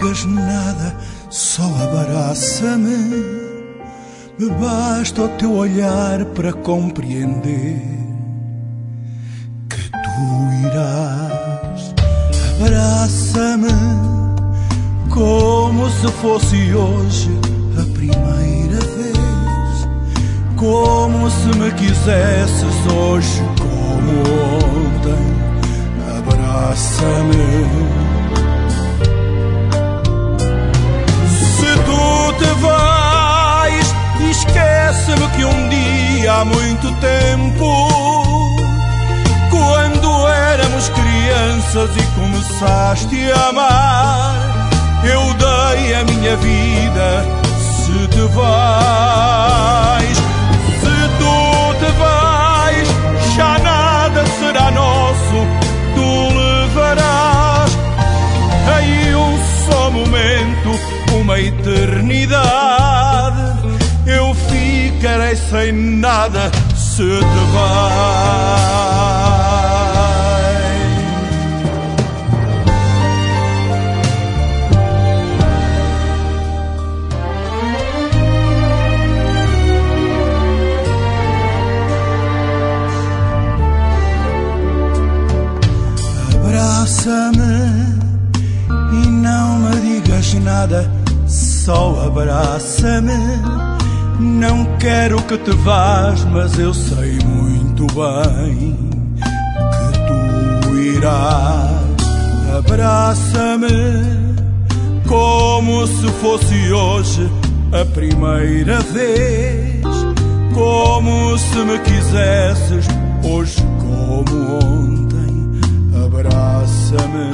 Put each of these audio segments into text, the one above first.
digas nada, só abraça-me. Me basta o teu olhar para compreender que tu irás. Abraça-me como se fosse hoje a primeira vez, como se me quisesses hoje como ontem. Abraça-me. Se tu te vais, esquece-me que um dia há muito tempo, quando éramos crianças e começaste a amar, eu dei a minha vida. Se te vais, se tu te vais, já nada será nosso. Tu levarás aí um só momento, uma eternidade. Eu ficarei sem nada se te vais. Abraça-me e não me digas nada, só abraça-me. Não quero que te vás, mas eu sei muito bem que tu irás. Abraça-me como se fosse hoje a primeira vez, como se me quisesses hoje como ontem. Abraça-me.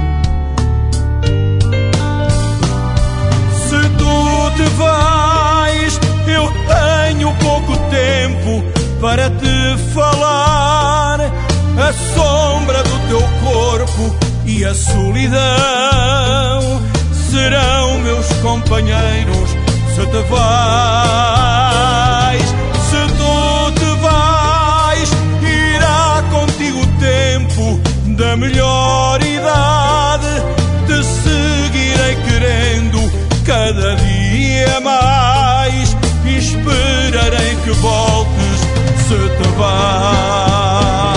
Se tu te vais, eu tenho pouco tempo para te falar. A sombra do teu corpo e a solidão serão meus companheiros se te vais. Se tu te vais, irá contigo o tempo da melhor idade. Te seguirei querendo cada dia mais, e esperarei que voltes se te vais.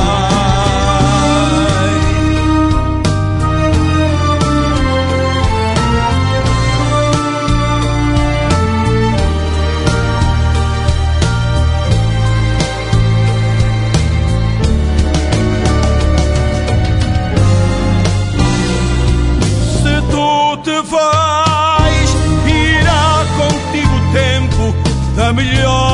Te vais, irá contigo o tempo da melhor